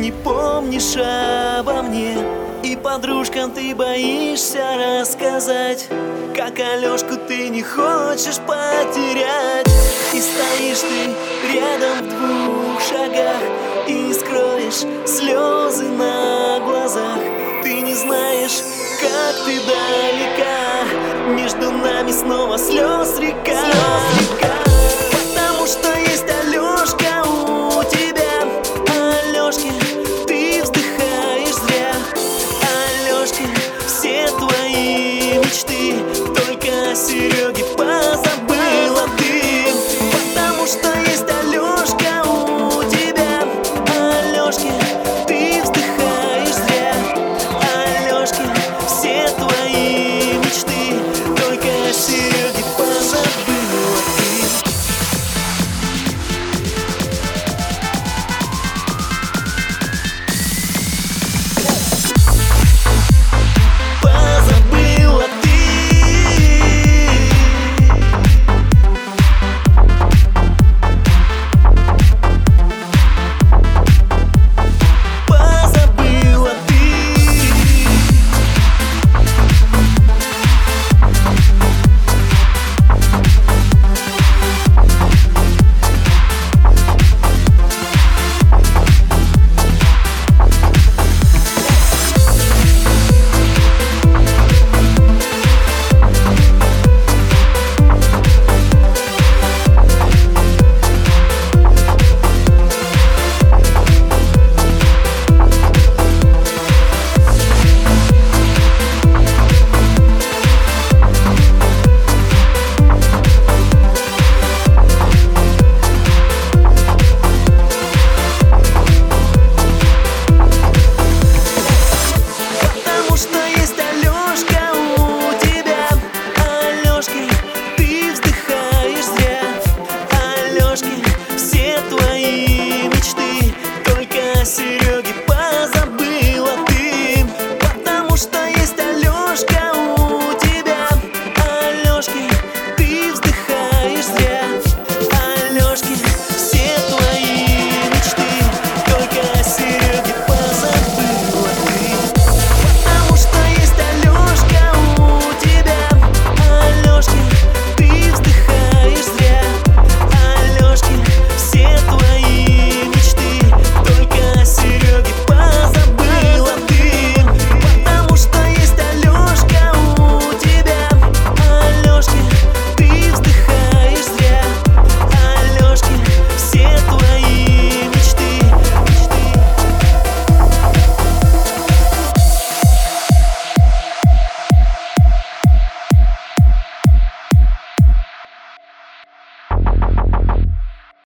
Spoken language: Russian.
не помнишь обо мне. И подружкам ты боишься рассказать, как Алёшку ты не хочешь потерять. И стоишь ты рядом в 2 шагах и скроешь слезы на глазах. Ты не знаешь, как ты далека, между нами снова слез река. Потому что есть Алёшка у тебя. Алёшке ты вздыхаешь зря. Алёшке все твои мечты только серьезно.